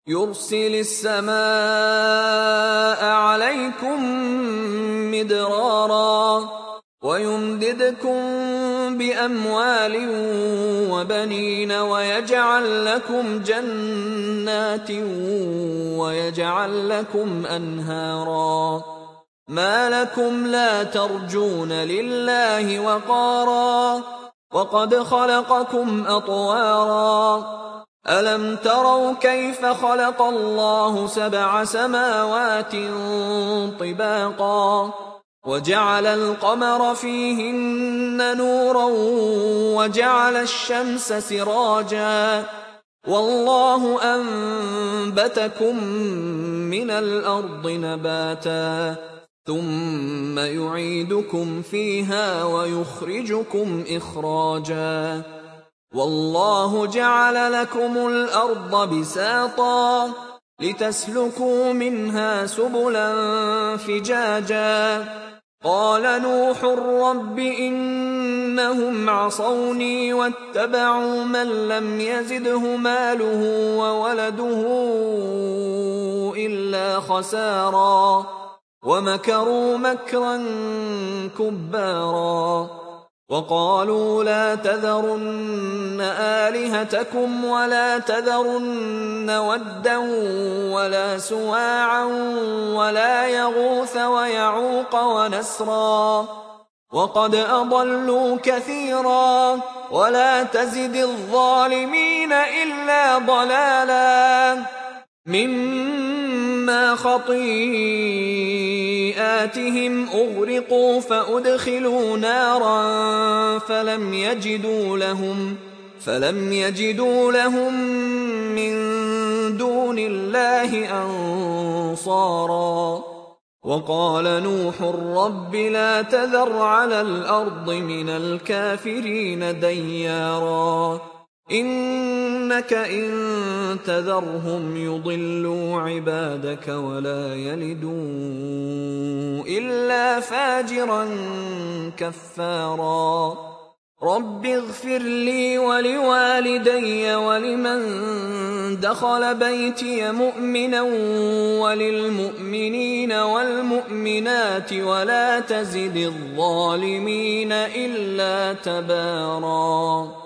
يُرْسِلِ السَّمَاءَ عَلَيْكُم مِّدْرَارًا وَيُمْدِدْكُم بِأَمْوَالٍ وَبَنِينَ وَيَجْعَل لَّكُمْ جَنَّاتٍ وَيَجْعَل لَّكُمْ أَنْهَارًا. مَا لَكُمْ لَا تَرْجُونَ لِلَّهِ وَقَارًا وَقَدْ خَلَقَكُمْ أَطْوَارًا. أَلَمْ تَرَوْا كَيْفَ خَلَقَ اللَّهُ 7 سَمَاوَاتٍ طِبَاقًا وَجَعَلَ الْقَمَرَ فِيهِنَّ نُورًا وَجَعَلَ الشَّمْسَ سِرَاجًا وَاللَّهُ أَنبَتَكُم مِّنَ الْأَرْضِ نَبَاتًا ثُمَّ يُعِيدُكُمْ فِيهَا وَيُخْرِجُكُمْ إِخْرَاجًا وَاللَّهُ جَعَلَ لَكُمُ الْأَرْضَ بِسَاطًا لِتَسْلُكُوا مِنْهَا سُبُلًا فِجَاجًا. قَالَ نُوحٌ رَّبِّ إِنَّهُمْ عَصَوْنِي وَاتَّبَعُوا مَن لَّمْ يَزِدْهُ مَالُهُ وَوَلَدُهُ إِلَّا خَسَارًا وَمَكَرُوا مَكْرًا كُبَّارًا. وَقَالُوا لَا تَذَرُنَّ آلِهَتَكُمْ وَلَا تَذَرُنَّ وَدًّا وَلَا سُوَاعًا وَلَا يَغُوثَ وَيَعُوقَ وَنَسْرًا وَقَدْ أَضَلُّوا كَثِيرًا وَلَا تَزِدِ الظَّالِمِينَ إِلَّا ضَلَالًا. مِّمَّا خَطِيئَاتِهِمْ أُغْرِقُوا فَأُدْخِلُوا نَارًا فَلَمْ يَجِدُوا لَهُم مِّن دُونِ اللَّهِ أَنصَارًا. وَقَالَ نُوحٌ رَّبِّ لَا تَذَرْ عَلَى الْأَرْضِ مِنَ الْكَافِرِينَ دَيَّارًا إِنَّكَ إِن تَذَرْهُمْ يُضِلُّوا عِبَادَكَ وَلَا يَلِدُوا إِلَّا فَاجِرًا كَفَّارًا. رَبِّ اغْفِرْ لِي وَلِوَالِدَيَّ وَلِمَن دَخَلَ بَيْتِيَ مُؤْمِنًا وَلِلْمُؤْمِنِينَ وَالْمُؤْمِنَاتِ وَلَا تَزِدِ الظَّالِمِينَ إِلَّا تَبَارًا.